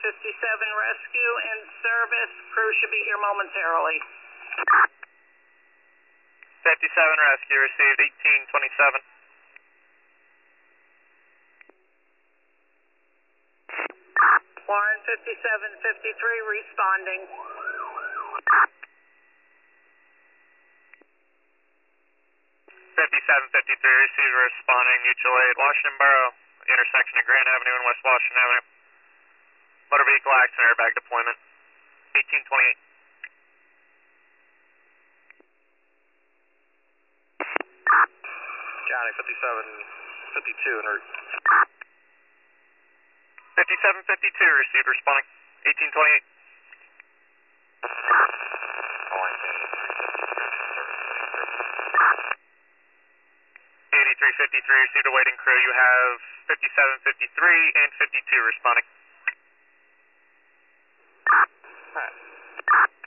Rescue in service. Crew should be here momentarily. 57 Rescue received 1827. Warren 5753 responding. 5753 receiver responding, mutual aid, Washington Borough, intersection of Grand Avenue and West Washington Avenue. Motor vehicle accident airbag deployment, 1828. Johnny 5752 en route. 5752 received responding, 1828. 8353 received a waiting crew. You have 5753 and 52 responding. All right.